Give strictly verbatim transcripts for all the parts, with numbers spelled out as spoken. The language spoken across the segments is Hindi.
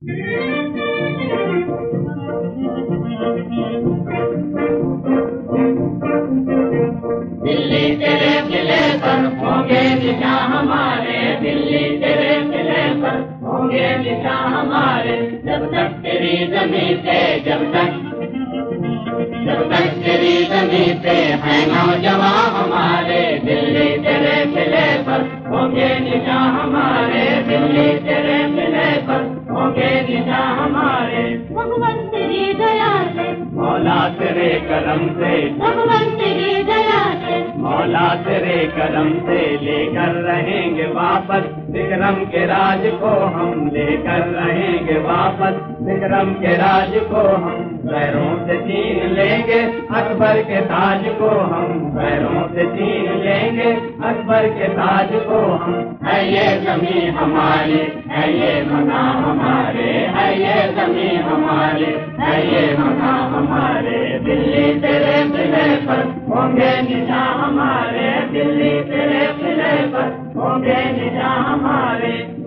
दिल्ली तेरे किले पर होंगे निशां हमारे, दिल्ली तेरे किले पर होंगे निशां हमारे। जब तक तेरी ज़मीं पे, जब तक जब तक तेरी ज़मीं पे है नौजवान हमारे, दिल्ली तेरे किले पर होंगे निशां हमारे, दिल्ली तेरे किले पर होंगे निशां हमारे। भगवान तेरी दया से, मौला तेरे करम से, भगवान तेरी दया से, मौला तेरे करम से लेकर रहेंगे वापस विक्रम के राज को हम, लेकर रहेंगे वापस विक्रम के राज को हम। पैरों से छीन लेंगे अकबर के ताज को हम, पैरों से छीन लेंगे अकबर के ताज को हम। है ये ज़मीं हमारी, है ये मकान हमारे, है ये ज़मीं हमारी, है ये मकान हमारे। दिल्ली तेरे किले पर होंगे निशां हमारे, दिल्ली तेरे किले पर होंगे निशां हमारे।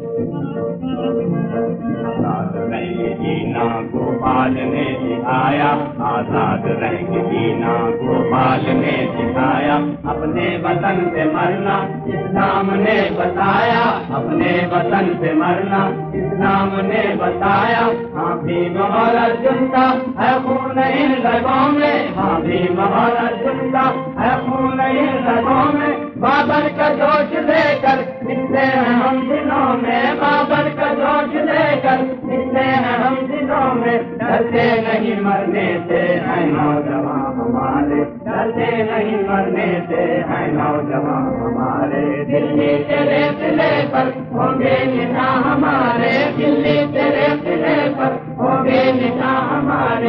आजाद रहेंगे जीना गोपाल ने सिखाया, आजाद रहेंगे जीना गोपाल ने सिखाया। अपने वतन से मरना इस्लाम ने बताया, अपने वतन से मरना इस्लाम ने बताया। हाँ भीम और अर्जुन का है खून इन रगों में, हाँ भीम और अर्जुन का है खून इन रगों में। बाबर का जोश लेकर निकले हैं हम दिनों में, बाबर का जोश लेकर निकले हैं हम दिनों में। डरते नहीं मरने से है नौजवान हमारे, डरते नहीं मरने से है नौजवान हमारे। दिल्ली तेरे किले पर होंगे निशां हमारे, दिल्ली तेरे किले पर होंगे निशां हमारे।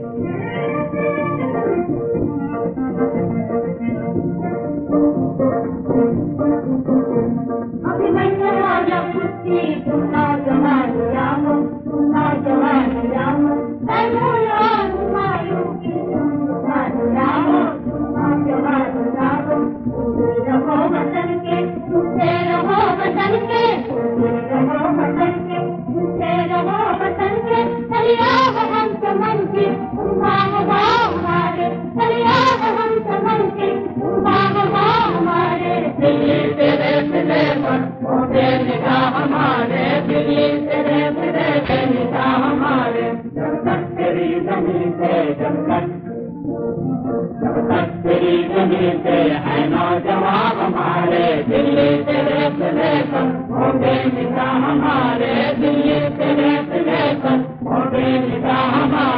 अभिमन्यु राजा पुत्री तुम नौजवान राम, तुम नौजवान राम। तैमूर और हुमायूं की तुम जवान राम, तुम नौजवान राम। तुमसे रहो वतन के, तुमसे रहो वतन के, तुमसे रहो वतन के, तुमसे रहो वतन के। चलिया हम चमन के तुम भाग हमारे, चलिया हम चमन के तुम भाग हमारे। दिल्ली तेरे किले पर होंगे निशां हमारे, दिल्ली तेरे किले पे निशां हमारे। जब तक तेरी ज़मीं पे, जब तक जब तक तेरी ज़मीं पे है नौजवान हमारे, दिल्ली तेरे किले पर होंगे निशां हमारे, दिल्ली तेरे किले पर होंगे निशां हमारे।